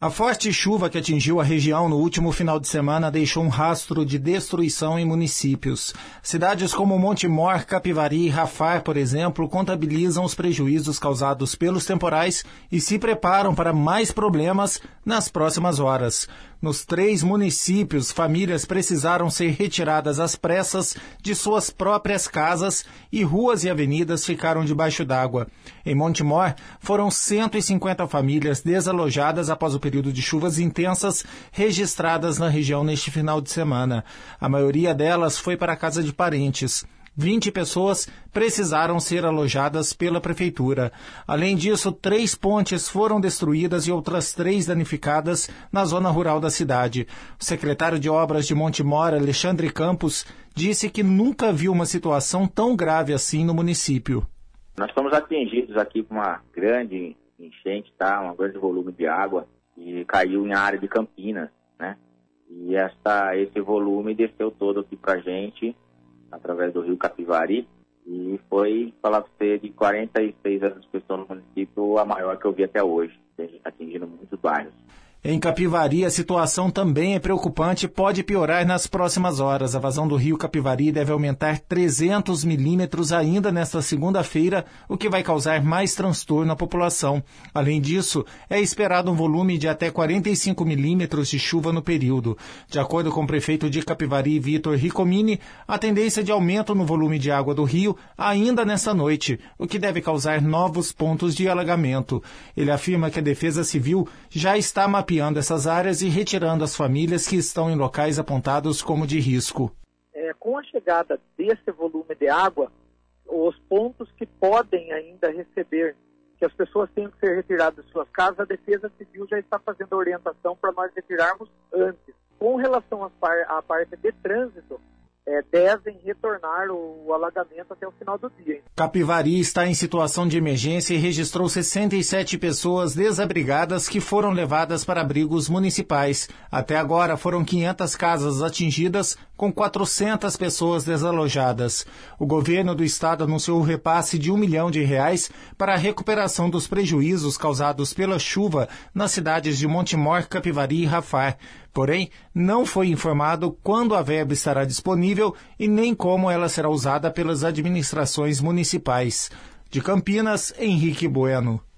A forte chuva que atingiu a região no último final de semana deixou um rastro de destruição em municípios. Cidades como Montemor, Capivari e Rafar, por exemplo, contabilizam os prejuízos causados pelos temporais e se preparam para mais problemas nas próximas horas. Nos 3 municípios, famílias precisaram ser retiradas às pressas de suas próprias casas e ruas e avenidas ficaram debaixo d'água. Em Montemor, foram 150 famílias desalojadas após o período de chuvas intensas registradas na região neste final de semana. A maioria delas foi para a casa de parentes. 20 pessoas precisaram ser alojadas pela prefeitura. Além disso, 3 pontes foram destruídas e outras 3 danificadas na zona rural da cidade. O secretário de Obras de Montemor, Alexandre Campos, disse que nunca viu uma situação tão grave assim no município. Nós fomos atingidos aqui com uma grande enchente, um grande volume de água que caiu na área de Campinas, né? E esse volume desceu todo aqui pra gente, através do rio Capivari, e foi, falar para você, de 46 anos que estou no município, a maior que eu vi até hoje, atingindo muitos bairros. Em Capivari, a situação também é preocupante e pode piorar nas próximas horas. A vazão do rio Capivari deve aumentar 300 milímetros ainda nesta segunda-feira, o que vai causar mais transtorno à população. Além disso, é esperado um volume de até 45 milímetros de chuva no período. De acordo com o prefeito de Capivari, Vitor Ricomini, a tendência de aumento no volume de água do rio ainda nesta noite, o que deve causar novos pontos de alagamento. Ele afirma que a Defesa Civil já está mapeando essas áreas e retirando as famílias que estão em locais apontados como de risco. Com a chegada desse volume de água, os pontos que podem ainda receber, que as pessoas tenham que ser retiradas de suas casas, a Defesa Civil já está fazendo orientação para nós retirarmos antes. Com relação à parte de trânsito, devem retornar o alagamento até o final do dia. Capivari está em situação de emergência e registrou 67 pessoas desabrigadas que foram levadas para abrigos municipais. Até agora foram 500 casas atingidas, com 400 pessoas desalojadas. O governo do estado anunciou o repasse de R$1 milhão para a recuperação dos prejuízos causados pela chuva nas cidades de Montemor, Capivari e Rafar. Porém, não foi informado quando a verba estará disponível e nem como ela será usada pelas administrações municipais. De Campinas, Henrique Bueno.